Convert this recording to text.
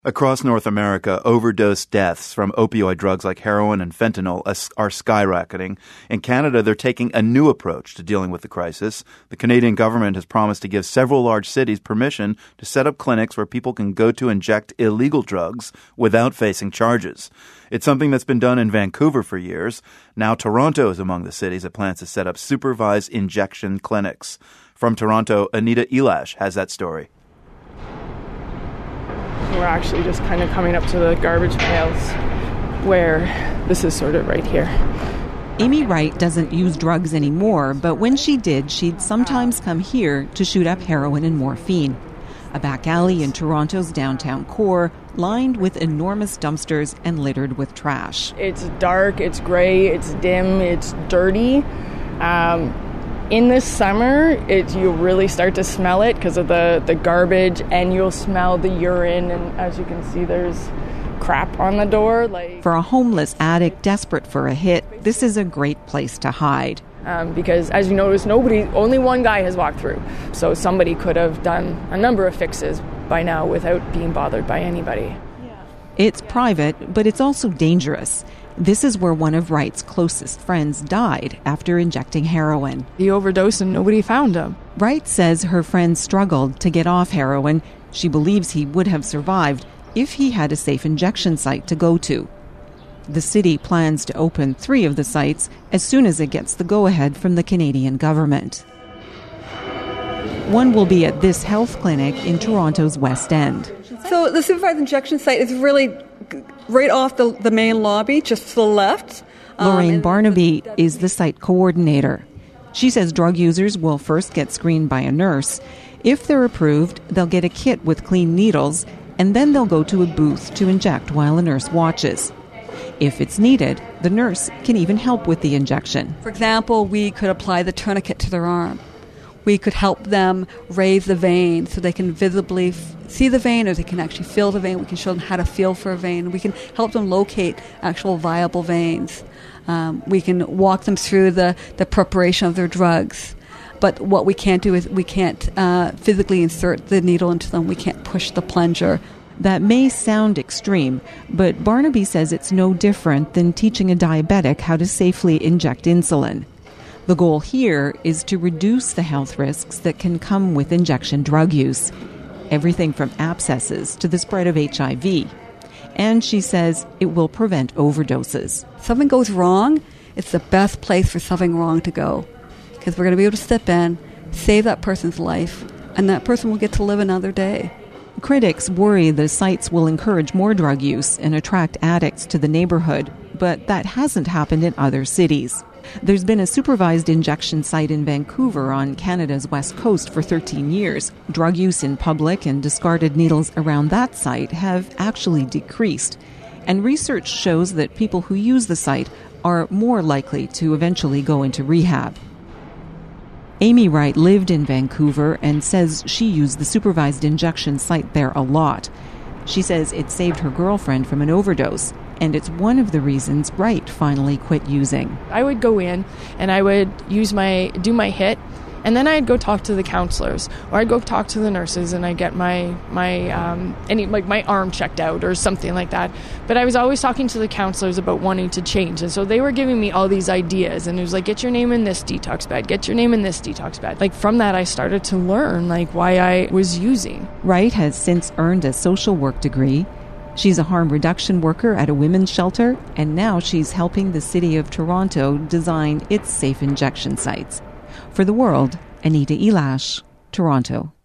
Across North America, overdose deaths from opioid drugs like heroin and fentanyl are skyrocketing. In Canada, they're taking a new approach to dealing with the crisis. The Canadian government has promised to give several large cities permission to set up clinics where people can go to inject illegal drugs without facing charges. It's something that's been done in Vancouver for years. Now Toronto is among the cities that plans to set up supervised injection clinics. From Toronto, Anita Elash has that story. We're actually just kind of coming up to the garbage pails where this is sort of right here. Amy Wright doesn't use drugs anymore, but when she did, she'd sometimes come here to shoot up heroin and morphine. A back alley in Toronto's downtown core, lined with enormous dumpsters and littered with trash. It's dark, it's gray, it's dim, it's dirty. In the summer, you'll really start to smell it because of the garbage, and you'll smell the urine, and as you can see, there's crap on the door. For a homeless addict desperate for a hit, this is a great place to hide. Because, as you notice, only one guy has walked through. So somebody could have done a number of fixes by now without being bothered by anybody. It's private, but it's also dangerous. This is where one of Wright's closest friends died after injecting heroin. He overdosed and nobody found him. Wright says her friend struggled to get off heroin. She believes he would have survived if he had a safe injection site to go to. The city plans to open 3 of the sites as soon as it gets the go-ahead from the Canadian government. One will be at this health clinic in Toronto's West End. So the supervised injection site is really right off the main lobby, just to the left. Lorraine Barnaby is the site coordinator. She says drug users will first get screened by a nurse. If they're approved, they'll get a kit with clean needles, and then they'll go to a booth to inject while a nurse watches. If it's needed, the nurse can even help with the injection. For example, we could apply the tourniquet to their arm. We could help them raise the vein so they can visibly see the vein, or they can actually feel the vein. We can show them how to feel for a vein. We can help them locate actual viable veins. We can walk them through the preparation of their drugs. But what we can't do is we can't physically insert the needle into them. We can't push the plunger. That may sound extreme, but Barnaby says it's no different than teaching a diabetic how to safely inject insulin. The goal here is to reduce the health risks that can come with injection drug use, everything from abscesses to the spread of HIV. And she says it will prevent overdoses. If something goes wrong, it's the best place for something wrong to go, because we're going to be able to step in, save that person's life, and that person will get to live another day. Critics worry the sites will encourage more drug use and attract addicts to the neighborhood, but that hasn't happened in other cities. There's been a supervised injection site in Vancouver on Canada's west coast for 13 years. Drug use in public and discarded needles around that site have actually decreased. And research shows that people who use the site are more likely to eventually go into rehab. Amy Wright lived in Vancouver and says she used the supervised injection site there a lot. She says it saved her girlfriend from an overdose, and it's one of the reasons Wright finally quit using. I would go in and I would do my hit, and then I'd go talk to the counselors, or I'd go talk to the nurses, and I'd get my arm checked out or something like that. But I was always talking to the counselors about wanting to change, and so they were giving me all these ideas, and it was like, get your name in this detox bed, get your name in this detox bed. Like, from that I started to learn why I was using. Wright has since earned a social work degree. She's a harm reduction worker at a women's shelter, and now she's helping the city of Toronto design its safe injection sites. For The World, Anita Elash, Toronto.